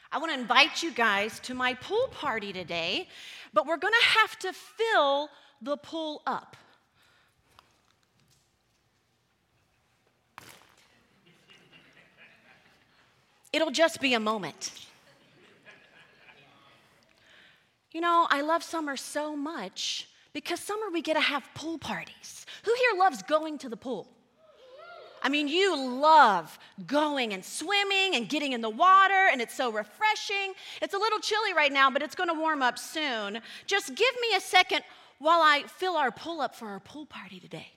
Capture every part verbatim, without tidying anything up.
I want to invite you guys to my pool party today, but we're going to have to fill the pool up. It'll just be a moment. You know, I love summer so much because summer we get to have pool parties. Who here loves going to the pool? I mean, you love going and swimming and getting in the water, and it's so refreshing. It's a little chilly right now, but it's going to warm up soon. Just give me a second while I fill our pool up for our pool party today.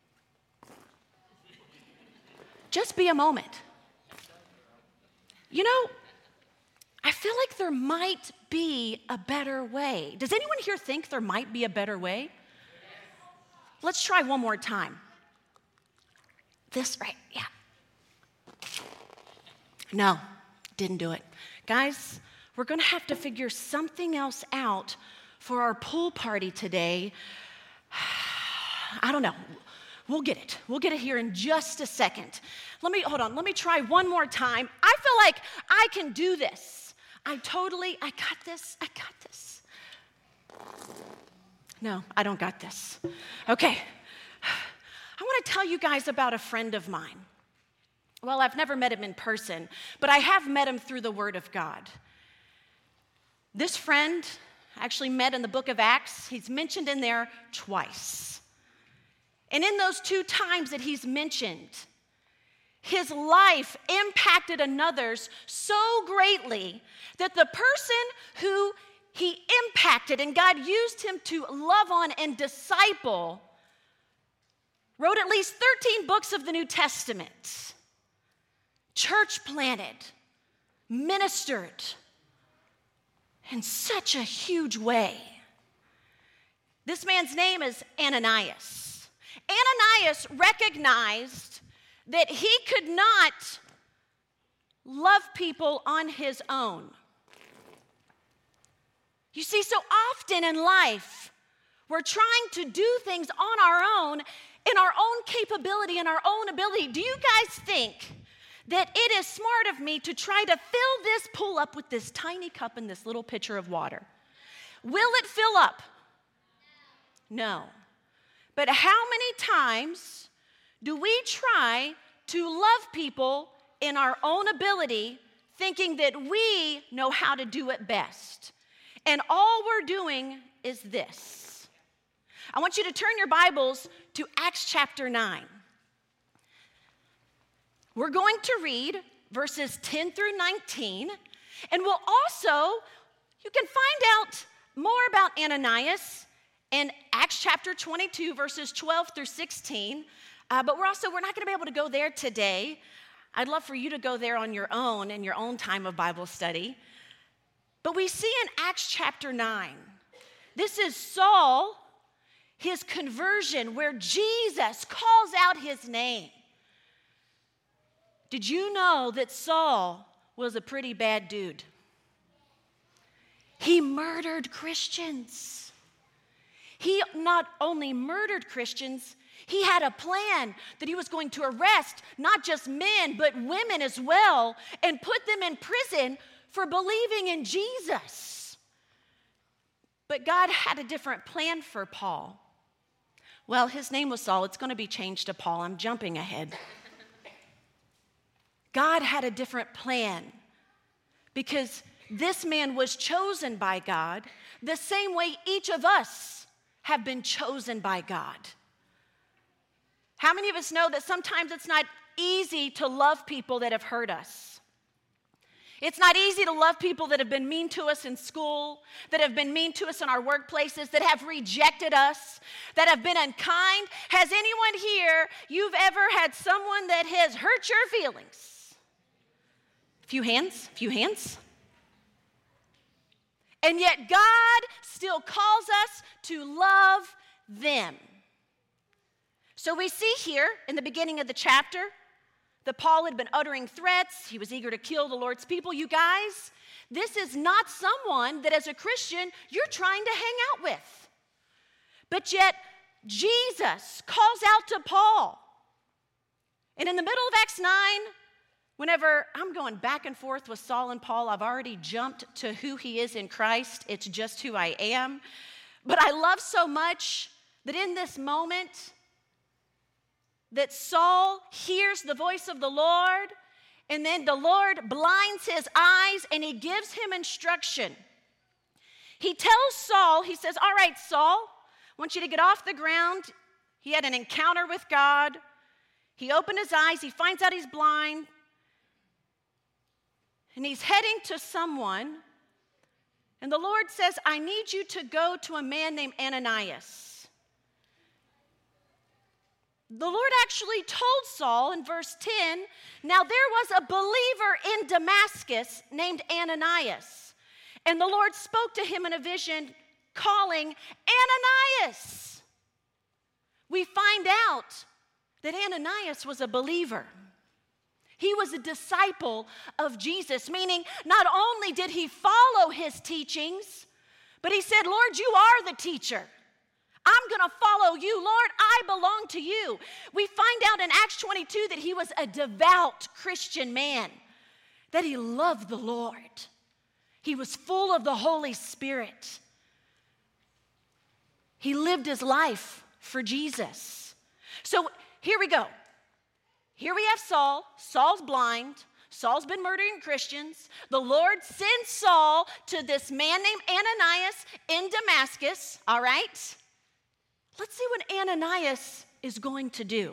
Just be a moment. You know, I feel like there might be a better way. Does anyone here think there might be a better way? Let's try one more time. This, right? Yeah. No, didn't do it. Guys, we're going to have to figure something else out for our pool party today. I don't know. We'll get it. We'll get it here in just a second. Let me, hold on. Let me try one more time. I feel like I can do this. I totally, I got this. I got this. No, I don't got this. Okay. I want to tell you guys about a friend of mine. Well, I've never met him in person, but I have met him through the Word of God. This friend I actually met in the book of Acts. He's mentioned in there twice. And in those two times that he's mentioned, his life impacted another's so greatly that the person who he impacted and God used him to love on and disciple wrote at least thirteen books of the New Testament, church planted, ministered in such a huge way. This man's name is Ananias. Ananias recognized that he could not love people on his own. You see, so often in life, we're trying to do things on our own, in our own capability and our own ability. Do you guys think that it is smart of me to try to fill this pool up with this tiny cup and this little pitcher of water? Will it fill up? No. But how many times do we try to love people in our own ability, thinking that we know how to do it best? And all we're doing is this. I want you to turn your Bibles to Acts chapter nine. We're going to read verses ten through nineteen, and we'll also, you can find out more about Ananias in Acts chapter twenty-two, verses twelve through sixteen, uh, but we're also, we're not going to be able to go there today. I'd love for you to go there on your own in your own time of Bible study. But we see in Acts chapter nine, this is Saul, his conversion, where Jesus calls out his name. Did you know that Saul was a pretty bad dude? He murdered Christians. He not only murdered Christians, he had a plan that he was going to arrest not just men, but women as well, and put them in prison for believing in Jesus. But God had a different plan for Paul. Well, his name was Saul. It's going to be changed to Paul. I'm jumping ahead. God had a different plan because this man was chosen by God the same way each of us have been chosen by God. How many of us know that sometimes it's not easy to love people that have hurt us? It's not easy to love people that have been mean to us in school, that have been mean to us in our workplaces, that have rejected us, that have been unkind. Has anyone here, you've ever had someone that has hurt your feelings? A few hands, a few hands. And yet God still calls us to love them. So we see here in the beginning of the chapter that Paul had been uttering threats. He was eager to kill the Lord's people. You guys, this is not someone that as a Christian you're trying to hang out with. But yet Jesus calls out to Paul. And in the middle of Acts nine, Whenever I'm going back and forth with Saul and Paul, I've already jumped to who he is in Christ. It's just who I am. But I love so much that in this moment, that Saul hears the voice of the Lord, and then the Lord blinds his eyes and he gives him instruction. He tells Saul, he says, all right, Saul, I want you to get off the ground. He had an encounter with God. He opened his eyes. He finds out he's blind. And he's heading to someone. And the Lord says, I need you to go to a man named Ananias. The Lord actually told Saul in verse ten, now there was a believer in Damascus named Ananias. And the Lord spoke to him in a vision, calling Ananias. We find out that Ananias was a believer. He was a disciple of Jesus, meaning not only did he follow his teachings, but he said, Lord, you are the teacher. I'm going to follow you. Lord, I belong to you. We find out in Acts twenty-two that he was a devout Christian man, that he loved the Lord. He was full of the Holy Spirit. He lived his life for Jesus. So here we go. Here we have Saul. Saul's blind. Saul's been murdering Christians. The Lord sends Saul to this man named Ananias in Damascus. All right? Let's see what Ananias is going to do.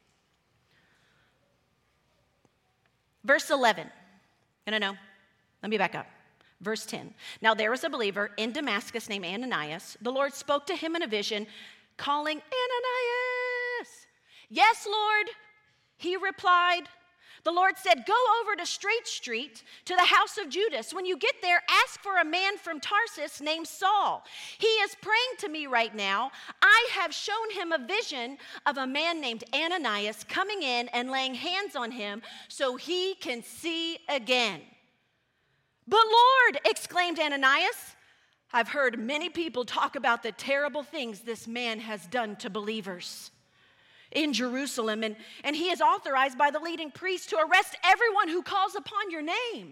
Verse eleven. No, no, no. Let me back up. Verse ten. Now there was a believer in Damascus named Ananias. The Lord spoke to him in a vision, calling Ananias. Yes, Lord, he replied. The Lord said, go over to Straight Street to the house of Judas. When you get there, ask for a man from Tarsus named Saul. He is praying to me right now. I have shown him a vision of a man named Ananias coming in and laying hands on him so he can see again. But Lord, exclaimed Ananias, I've heard many people talk about the terrible things this man has done to believers in Jerusalem, and, and he is authorized by the leading priest to arrest everyone who calls upon your name.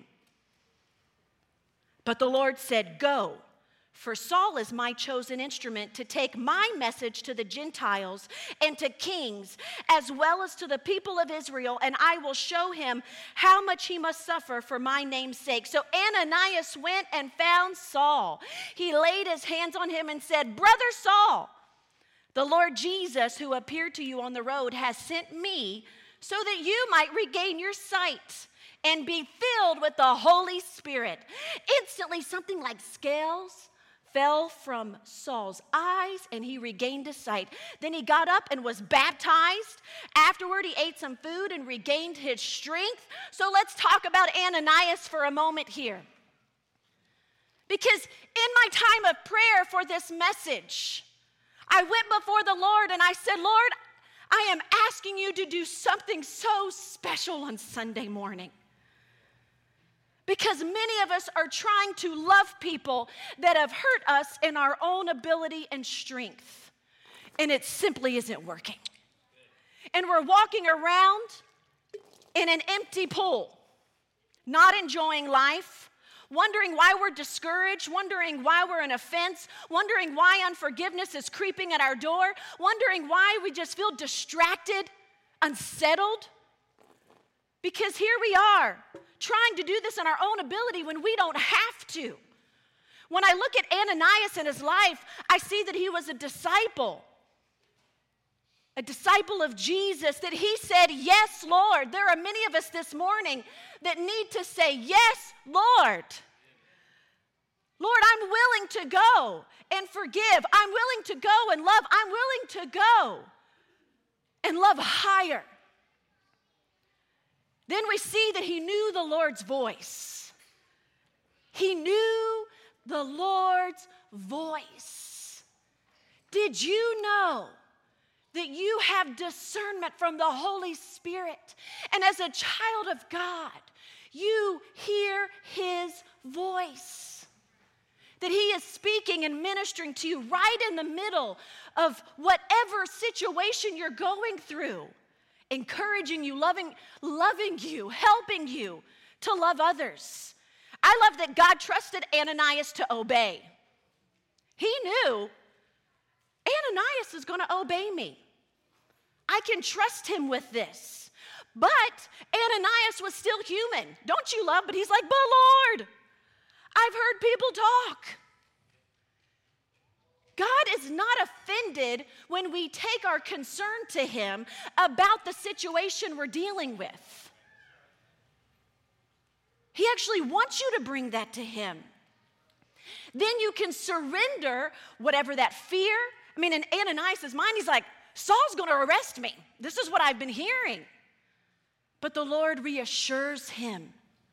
But the Lord said, go, for Saul is my chosen instrument to take my message to the Gentiles and to kings, as well as to the people of Israel, and I will show him how much he must suffer for my name's sake. So Ananias went and found Saul. He laid his hands on him and said, brother Saul, the Lord Jesus, who appeared to you on the road, has sent me so that you might regain your sight and be filled with the Holy Spirit. Instantly, something like scales fell from Saul's eyes, and he regained his sight. Then he got up and was baptized. Afterward, he ate some food and regained his strength. So let's talk about Ananias for a moment here. Because in my time of prayer for this message, I went before the Lord and I said, Lord, I am asking you to do something so special on Sunday morning. Because many of us are trying to love people that have hurt us in our own ability and strength. And it simply isn't working. And we're walking around in an empty pool, not enjoying life, wondering why we're discouraged, wondering why we're in offense, wondering why unforgiveness is creeping at our door, wondering why we just feel distracted, unsettled. Because here we are, trying to do this in our own ability when we don't have to. When I look at Ananias in his life, I see that he was a disciple. A disciple of Jesus, that he said, yes, Lord. There are many of us this morning that need to say, yes, Lord. Lord, I'm willing to go and forgive. I'm willing to go and love. I'm willing to go and love higher. Then we see that he knew the Lord's voice. He knew the Lord's voice. Did you know that you have discernment from the Holy Spirit? And as a child of God, you hear his voice. That he is speaking and ministering to you right in the middle of whatever situation you're going through. encouraging you, loving, loving you, helping you to love others. I love that God trusted Ananias to obey. He knew Ananias is going to obey me. I can trust him with this. But Ananias was still human. Don't you love? But he's like, but Lord, I've heard people talk. God is not offended when we take our concern to him about the situation we're dealing with. He actually wants you to bring that to him. Then you can surrender whatever that fear. I mean, in Ananias' mind, he's like, Saul's going to arrest me. This is what I've been hearing. But the Lord reassures him.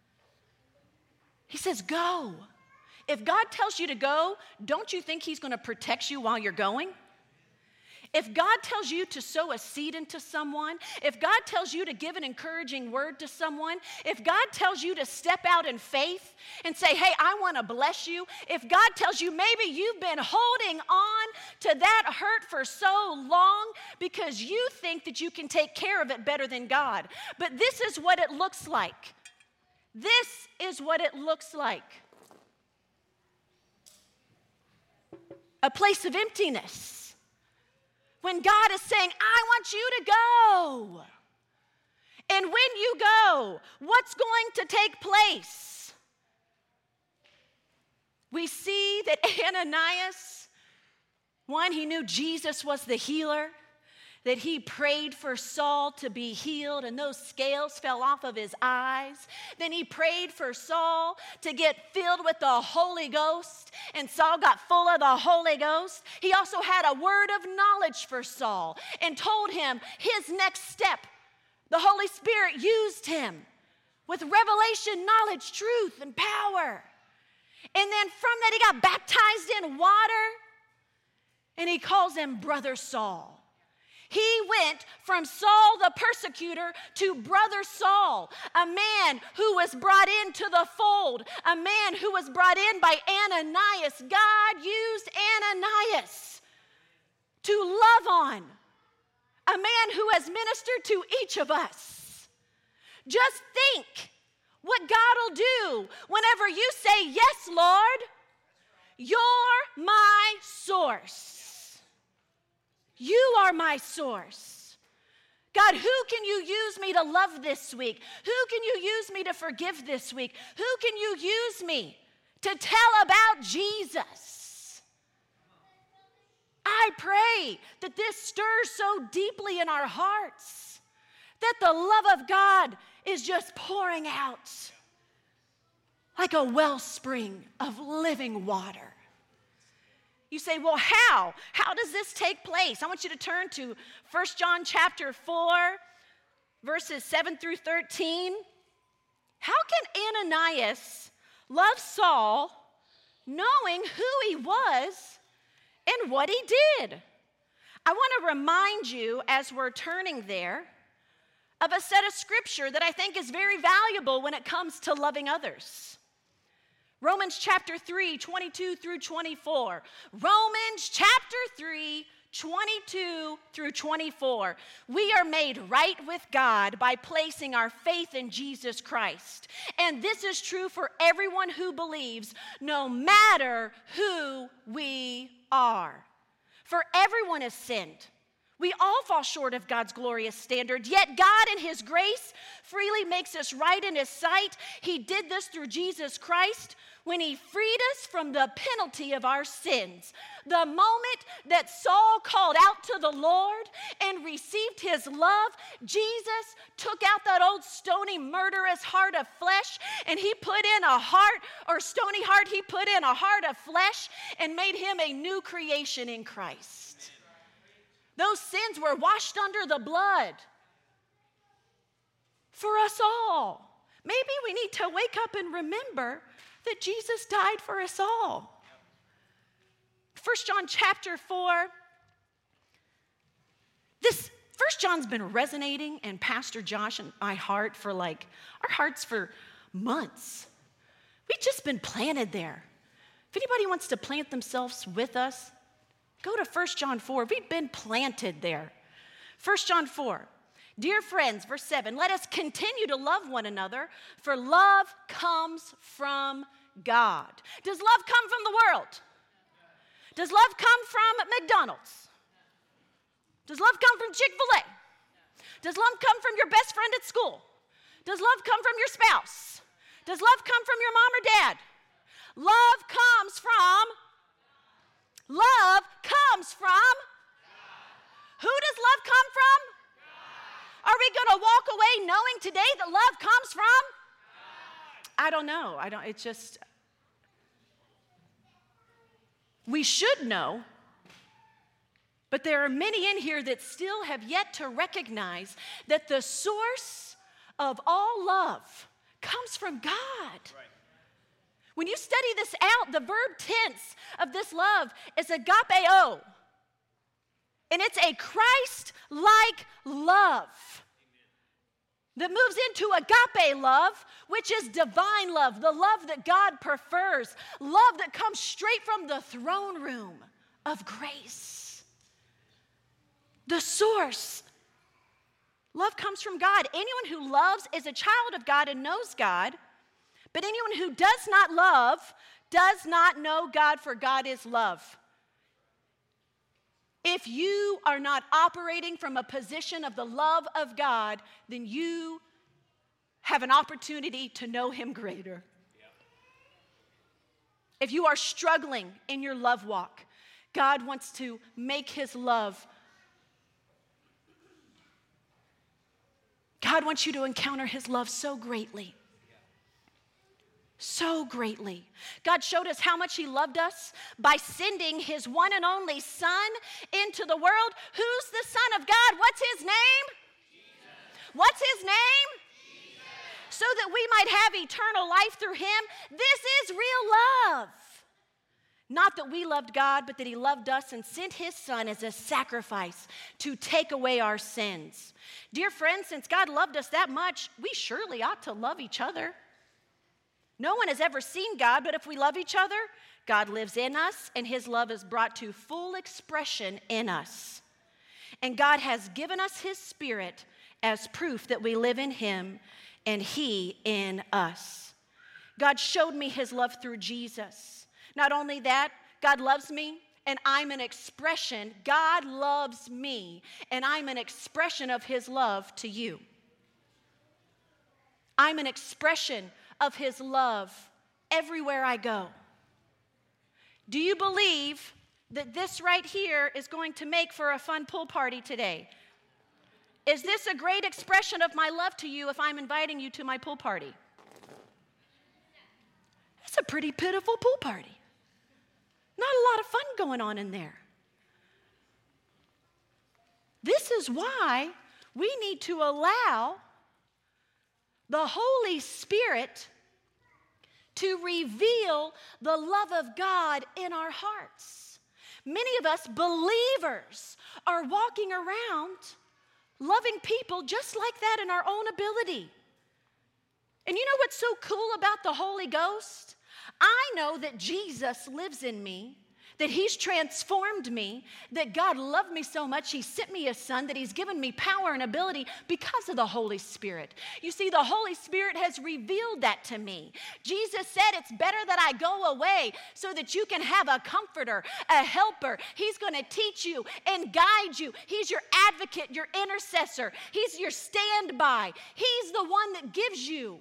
He says, go. If God tells you to go, don't you think he's going to protect you while you're going? If God tells you to sow a seed into someone, if God tells you to give an encouraging word to someone, if God tells you to step out in faith and say, hey, I want to bless you, if God tells you maybe you've been holding on to that hurt for so long because you think that you can take care of it better than God. But this is what it looks like. This is what it looks like. A place of emptiness. When God is saying, I want you to go. And when you go, what's going to take place? We see that Ananias, one, he knew Jesus was the healer, that he prayed for Saul to be healed and those scales fell off of his eyes. Then he prayed for Saul to get filled with the Holy Ghost, and Saul got full of the Holy Ghost. He also had a word of knowledge for Saul and told him his next step. The Holy Spirit used him with revelation, knowledge, truth, and power. And then from that he got baptized in water, and he calls him Brother Saul. He went from Saul the persecutor to Brother Saul, a man who was brought into the fold, a man who was brought in by Ananias. God used Ananias to love on a man who has ministered to each of us. Just think what God will do whenever you say, yes, Lord, you're my source. You are my source. God, who can you use me to love this week? Who can you use me to forgive this week? Who can you use me to tell about Jesus? I pray that this stirs so deeply in our hearts that the love of God is just pouring out like a wellspring of living water. You say, well, how? How does this take place? I want you to turn to First John chapter four, verses seven through thirteen. How can Ananias love Saul knowing who he was and what he did? I want to remind you, as we're turning there, of a set of scripture that I think is very valuable when it comes to loving others. Romans chapter three, twenty-two through twenty-four. Romans chapter three, twenty-two through twenty-four. We are made right with God by placing our faith in Jesus Christ. And this is true for everyone who believes, no matter who we are. For everyone has sinned. We all fall short of God's glorious standard, yet God in his grace freely makes us right in his sight. He did this through Jesus Christ when he freed us from the penalty of our sins. The moment that Saul called out to the Lord and received his love, Jesus took out that old stony, murderous heart of flesh, and he put in a heart, or stony heart, he put in a heart of flesh and made him a new creation in Christ. Those sins were washed under the blood for us all. Maybe we need to wake up and remember that Jesus died for us all. First John chapter four. This First John's been resonating in Pastor Josh and my heart for like, our hearts for months. We've just been planted there. If anybody wants to plant themselves with us, go to First John four. We've been planted there. First John four. Dear friends, verse seven, let us continue to love one another, for love comes from God. Does love come from the world? Does love come from McDonald's? Does love come from Chick-fil-A? Does love come from your best friend at school? Does love come from your spouse? Does love come from your mom or dad? Love comes from, love comes from, who does love come from? Are we going to walk away knowing today that love comes from? I don't know. I don't, it's just, we should know, but there are many in here that still have yet to recognize that the source of all love comes from God. Right. When you study this out, the verb tense of this love is agapeo. And it's a Christ-like love that moves into agape love, which is divine love, the love that God prefers, love that comes straight from the throne room of grace. The source. Love comes from God. Anyone who loves is a child of God and knows God, but anyone who does not love does not know God, for God is love. If you are not operating from a position of the love of God, then you have an opportunity to know Him greater. Yeah. If you are struggling in your love walk, God wants to make His love. God wants you to encounter His love so greatly. So greatly. God showed us how much He loved us by sending His one and only Son into the world. Who's the Son of God? What's His name? Jesus. What's His name? Jesus. So that we might have eternal life through Him. This is real love. Not that we loved God, but that He loved us and sent His Son as a sacrifice to take away our sins. Dear friends, since God loved us that much, we surely ought to love each other. No one has ever seen God, but if we love each other, God lives in us, and His love is brought to full expression in us. And God has given us His Spirit as proof that we live in Him and He in us. God showed me His love through Jesus. Not only that, God loves me, and I'm an expression. God loves me, and I'm an expression of His love to you. I'm an expression of His love everywhere I go. Do you believe that this right here is going to make for a fun pool party today? Is this a great expression of my love to you if I'm inviting you to my pool party? That's a pretty pitiful pool party. Not a lot of fun going on in there. This is why we need to allow the Holy Spirit to reveal the love of God in our hearts. Many of us believers are walking around loving people just like that in our own ability. And you know what's so cool about the Holy Ghost? I know that Jesus lives in me, that He's transformed me, that God loved me so much He sent me a Son, that He's given me power and ability because of the Holy Spirit. You see, the Holy Spirit has revealed that to me. Jesus said it's better that I go away so that you can have a comforter, a helper. He's going to teach you and guide you. He's your advocate, your intercessor. He's your standby. He's the one that gives you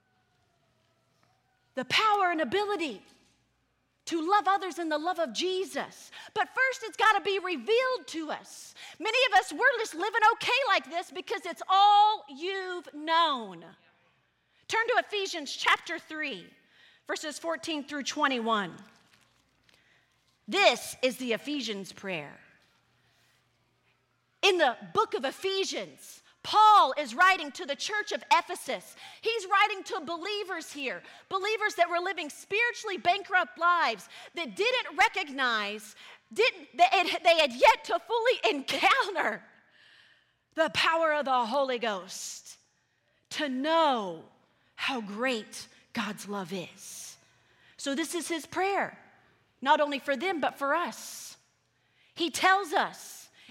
the power and ability to love others in the love of Jesus. But first, it's got to be revealed to us. Many of us, we're just living okay like this because it's all you've known. Turn to Ephesians chapter three, verses fourteen through twenty-one. This is the Ephesians prayer. In the book of Ephesians, Paul is writing to the church of Ephesus. He's writing to believers here, believers that were living spiritually bankrupt lives, that didn't recognize, didn't, they had yet to fully encounter the power of the Holy Ghost to know how great God's love is. So this is his prayer, not only for them, but for us. He tells us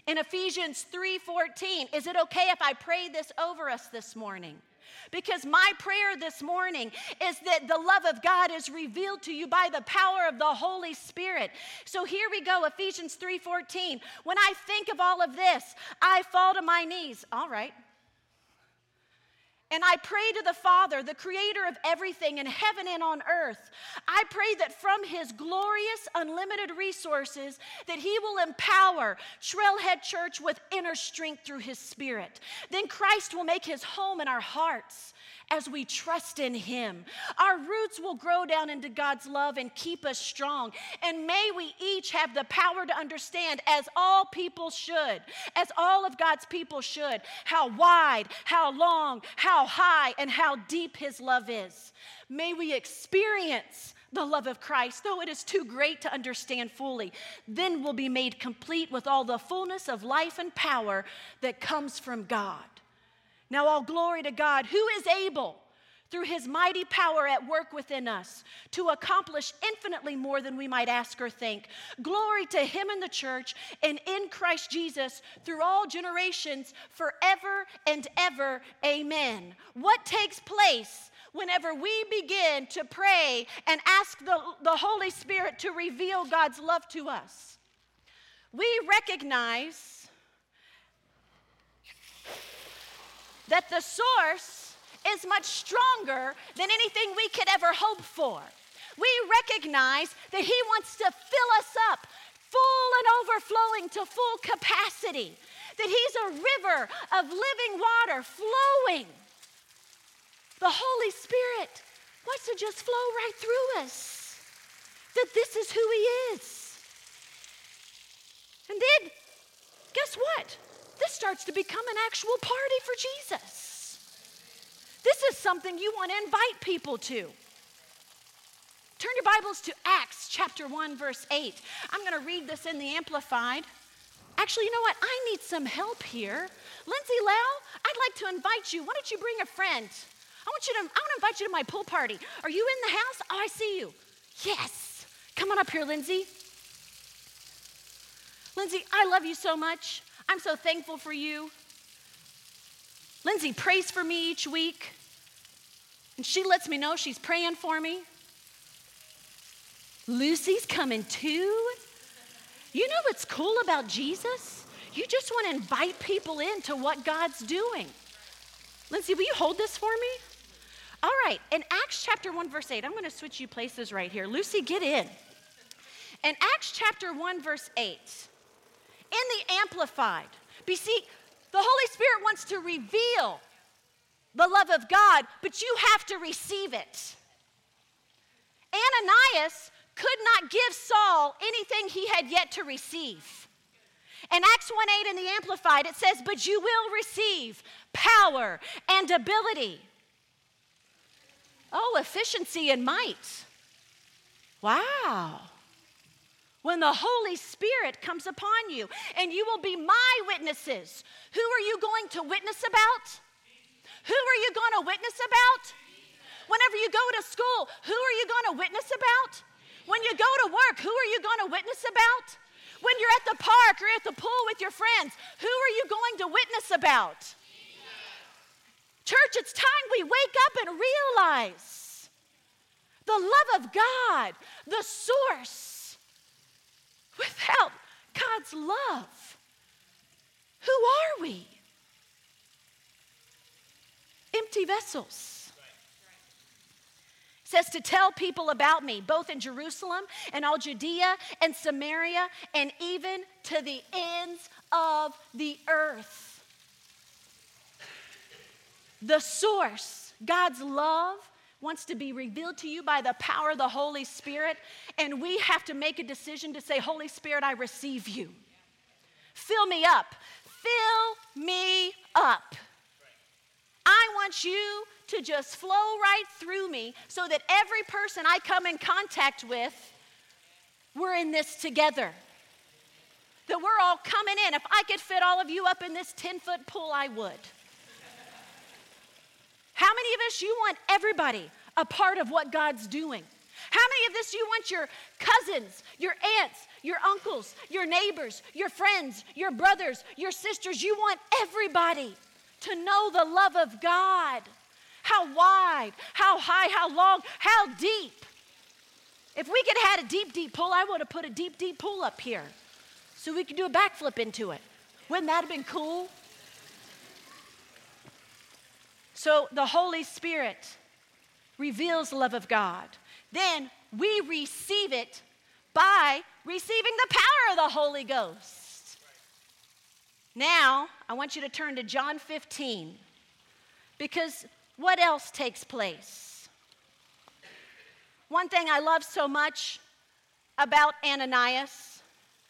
In Ephesians three fourteen, is it okay if I pray this over us this morning? Because my prayer this morning is that the love of God is revealed to you by the power of the Holy Spirit. So here we go, Ephesians three fourteen. When I think of all of this, I fall to my knees. All right. And I pray to the Father, the creator of everything in heaven and on earth. I pray that from his glorious, unlimited resources, that he will empower Trailhead Church with inner strength through his Spirit. Then Christ will make his home in our hearts as we trust in him. Our roots will grow down into God's love and keep us strong. And may we each have the power to understand, as all people should, as all of God's people should, how wide, how long, how high, and how deep his love is. May we experience the love of Christ, though it is too great to understand fully. Then we'll be made complete with all the fullness of life and power that comes from God. Now all glory to God, who is able, through his mighty power at work within us, to accomplish infinitely more than we might ask or think. Glory to him in the church and in Christ Jesus through all generations, forever and ever. Amen. What takes place whenever we begin to pray and ask the, the Holy Spirit to reveal God's love to us? We recognize that the source is much stronger than anything we could ever hope for. We recognize that he wants to fill us up full and overflowing to full capacity, that he's a river of living water flowing. The Holy Spirit wants to just flow right through us, that this is who he is. And then, guess what? This starts to become an actual party for Jesus. This is something you want to invite people to. Turn your Bibles to Acts chapter one, verse eight. I'm going to read this in the Amplified. Actually, you know what? I need some help here. Lindsay Lau, I'd like to invite you. Why don't you bring a friend? I want you to, I want to invite you to my pool party. Are you in the house? Oh, I see you. Yes. Come on up here, Lindsay. Lindsay, I love you so much. I'm so thankful for you. Lindsay prays for me each week, and she lets me know she's praying for me. Lucy's coming too. You know what's cool about Jesus? You just want to invite people into what God's doing. Lindsay, will you hold this for me? All right, in Acts chapter one, verse eight, I'm going to switch you places right here. Lucy, get in. In Acts chapter one, verse eight, in the Amplified, but see, the Holy Spirit wants to reveal the love of God, but you have to receive it. Ananias could not give Saul anything he had yet to receive. In Acts one eight in the Amplified, it says, but you will receive power and ability. Oh, efficiency and might. Wow. When the Holy Spirit comes upon you, and you will be my witnesses. Who are you going to witness about? Who are you going to witness about? Whenever you go to school, who are you going to witness about? When you go to work, who are you going to witness about? When you're at the park or at the pool with your friends, who are you going to witness about? Church, it's time we wake up and realize the love of God, the source. Without God's love, who are we? Empty vessels. It says to tell people about me, both in Jerusalem and all Judea and Samaria and even to the ends of the earth. The source, God's love, wants to be revealed to you by the power of the Holy Spirit, and we have to make a decision to say, Holy Spirit, I receive you. Fill me up. Fill me up. I want you to just flow right through me so that every person I come in contact with, we're in this together. That we're all coming in. If I could fit all of you up in this ten-foot pool, I would. How many of us, you want everybody a part of what God's doing? How many of this you want your cousins, your aunts, your uncles, your neighbors, your friends, your brothers, your sisters? You want everybody to know the love of God. How wide, how high, how long, how deep. If we could have had a deep, deep pool, I would have put a deep, deep pool up here so we could do a backflip into it. Wouldn't that have been cool? So the Holy Spirit reveals the love of God. Then we receive it by receiving the power of the Holy Ghost. Now, I want you to turn to John fifteen, because what else takes place? One thing I love so much about Ananias,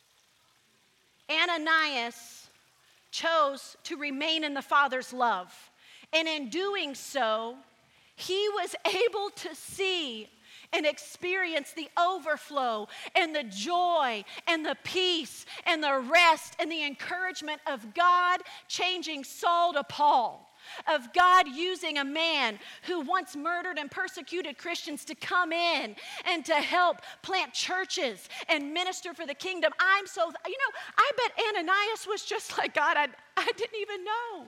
Ananias chose to remain in the Father's love. And in doing so, he was able to see and experience the overflow and the joy and the peace and the rest and the encouragement of God changing Saul to Paul. Of God using a man who once murdered and persecuted Christians to come in and to help plant churches and minister for the kingdom. I'm so, you know, I bet Ananias was just like, God, I, I didn't even know.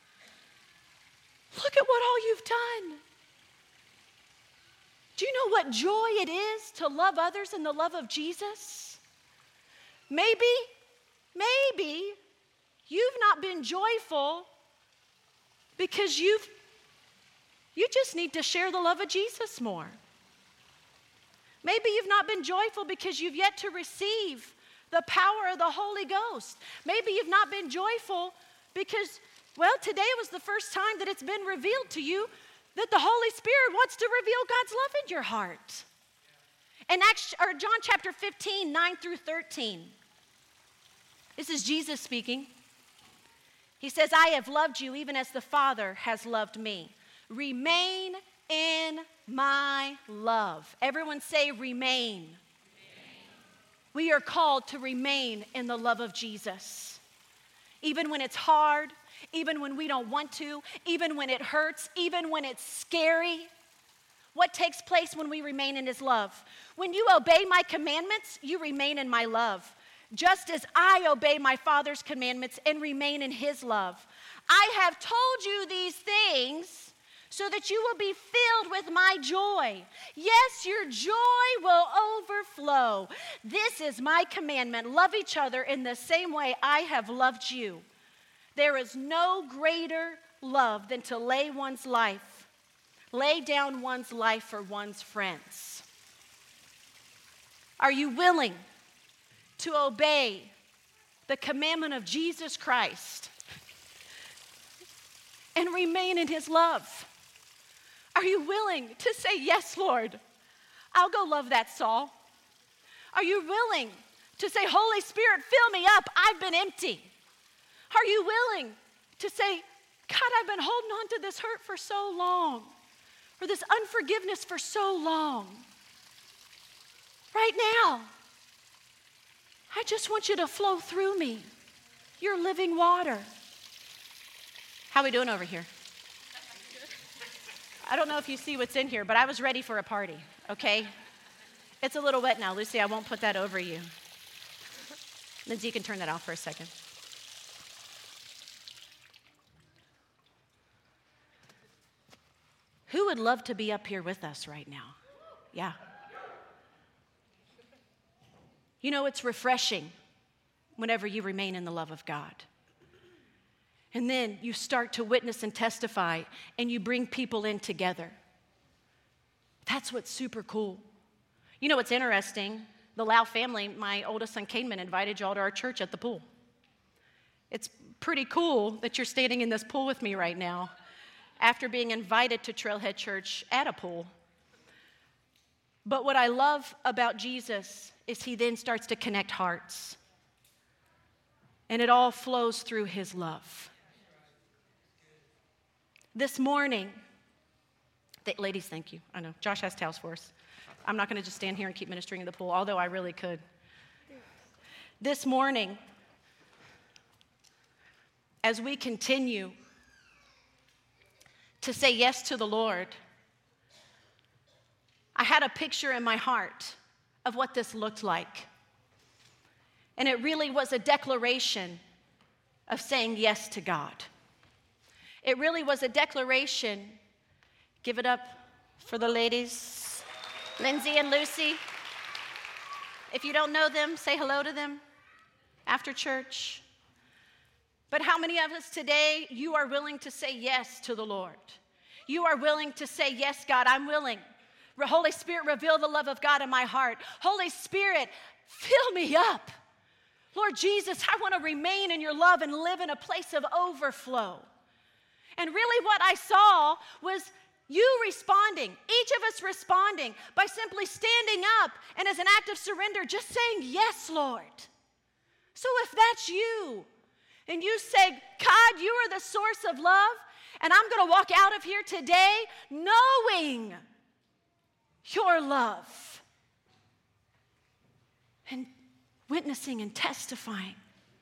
Look at what all you've done. Do you know what joy it is to love others in the love of Jesus? Maybe, maybe you've not been joyful because you've, you just need to share the love of Jesus more. Maybe you've not been joyful because you've yet to receive the power of the Holy Ghost. Maybe you've not been joyful because, well, today was the first time that it's been revealed to you that the Holy Spirit wants to reveal God's love in your heart. In Acts, or John chapter fifteen, nine through thirteen, this is Jesus speaking. He says, I have loved you even as the Father has loved me. Remain in my love. Everyone say remain. Remain. We are called to remain in the love of Jesus. Even when it's hard, even when we don't want to, even when it hurts, even when it's scary. What takes place when we remain in his love? When you obey my commandments, you remain in my love. Just as I obey my Father's commandments and remain in his love. I have told you these things so that you will be filled with my joy. Yes, your joy will overflow. This is my commandment. Love each other in the same way I have loved you. There is no greater love than to lay one's life, lay down one's life for one's friends. Are you willing to obey the commandment of Jesus Christ and remain in his love? Are you willing to say, yes, Lord, I'll go love that Saul? Are you willing to say, Holy Spirit, fill me up, I've been empty? Are you willing to say, God, I've been holding on to this hurt for so long, or this unforgiveness for so long? Right now, I just want you to flow through me. You're living water. How are we doing over here? I don't know if you see what's in here, but I was ready for a party, okay? It's a little wet now. Lucy, I won't put that over you. Lindsay, you can turn that off for a second. Who would love to be up here with us right now? Yeah. You know, it's refreshing whenever you remain in the love of God. And then you start to witness and testify, and you bring people in together. That's what's super cool. You know what's interesting? The Lau family, my oldest son Kaneman, invited y'all to our church at the pool. It's pretty cool that you're standing in this pool with me right now after being invited to Trailhead Church at a pool. But what I love about Jesus is he then starts to connect hearts. And it all flows through his love. This morning, th- ladies, thank you. I know, Josh has towels for us. I'm not going to just stand here and keep ministering in the pool, although I really could. This morning, as we continue to say yes to the Lord, I had a picture in my heart of what this looked like. And it really was a declaration of saying yes to God. It really was a declaration. Give it up for the ladies, Lindsay and Lucy. If you don't know them, say hello to them after church. But how many of us today, you are willing to say yes to the Lord? You are willing to say, yes, God, I'm willing. Holy Spirit, reveal the love of God in my heart. Holy Spirit, fill me up. Lord Jesus, I want to remain in your love and live in a place of overflow. And really what I saw was you responding, each of us responding by simply standing up and as an act of surrender, just saying, yes, Lord. So if that's you, and you say, God, you are the source of love, and I'm going to walk out of here today knowing your love and witnessing and testifying.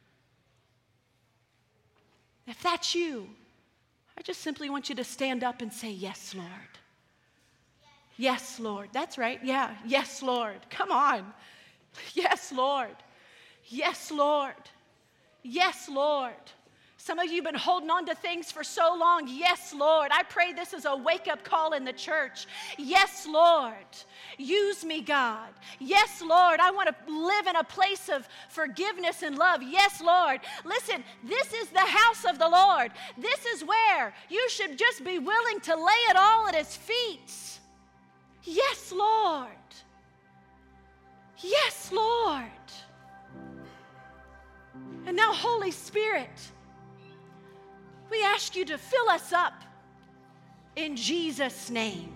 If that's you, I just simply want you to stand up and say, yes, Lord. Yes, Lord. That's right. Yeah. Yes, Lord. Come on. Yes, Lord. Yes, Lord. Yes, Lord. Some of you have been holding on to things for so long. Yes, Lord. I pray this is a wake-up call in the church. Yes, Lord. Use me, God. Yes, Lord. I want to live in a place of forgiveness and love. Yes, Lord. Listen, this is the house of the Lord. This is where you should just be willing to lay it all at his feet. Yes, Lord. Yes, Lord. And now, Holy Spirit, we ask you to fill us up in Jesus' name.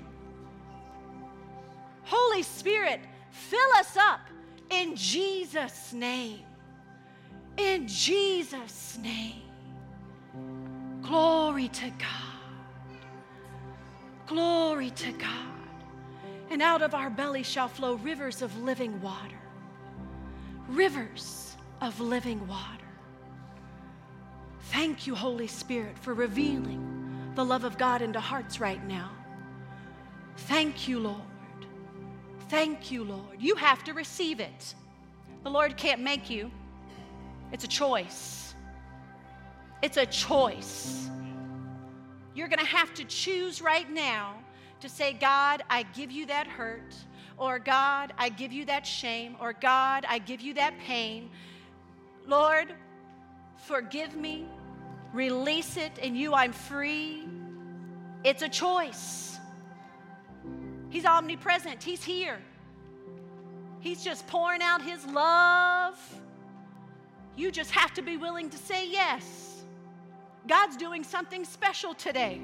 Holy Spirit, fill us up in Jesus' name. In Jesus' name. Glory to God. Glory to God. And out of our belly shall flow rivers of living water. Rivers of living water. Thank you, Holy Spirit, for revealing the love of God into hearts right now. Thank you, Lord. Thank you, Lord. You have to receive it. The Lord can't make you. It's a choice. It's a choice. You're going to have to choose right now to say, God, I give you that hurt, or God, I give you that shame, or God, I give you that pain. Lord, forgive me, release it, in you I'm free. It's a choice. He's omnipresent. He's here. He's just pouring out his love. You just have to be willing to say yes. God's doing something special today.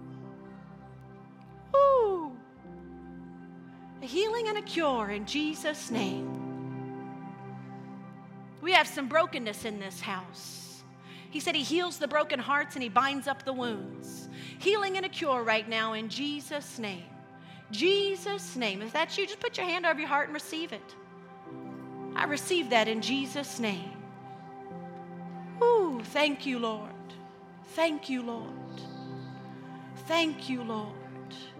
Woo! A healing and a cure in Jesus' name. We have some brokenness in this house. He said he heals the broken hearts and he binds up the wounds. Healing and a cure right now in Jesus' name. Jesus' name. If that's you, just put your hand over your heart and receive it. I receive that in Jesus' name. Ooh, thank you, Lord. Thank you, Lord. Thank you, Lord.